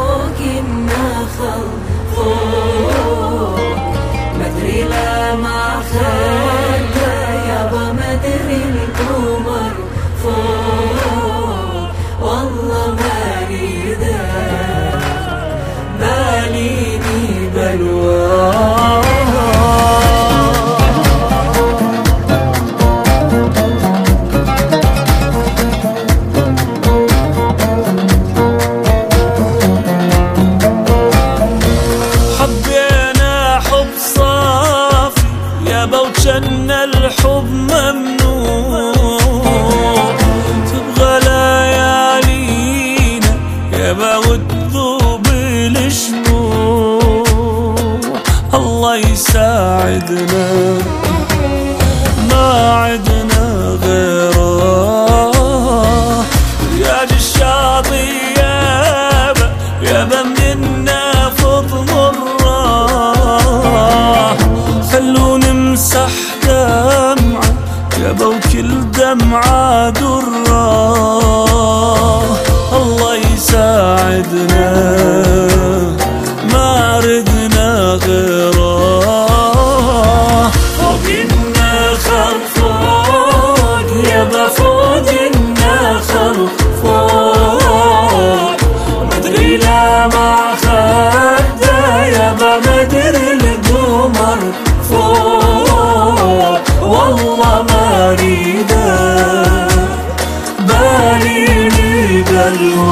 فوق النخل فوق، مدري لا ما خلى يابا مدري القمر فوق، والله ما اريده باليني بلواه. وجن الحب ممنوع، تبغى ليالينا يابا والذوب الشموع. الله يساعدنا ما عدنا غيره، رياض الشاطئ يابا مننا فض مره. خلونا نمسح دمعة يابا وكل دمعة درة. الله يساعدنا ما ردنا غيره. فوق النخل فوق يابا فوق النخل فوق، مدري لا ما خده يابا مدري القمر فوق، والله ما اريده باليني بلواه.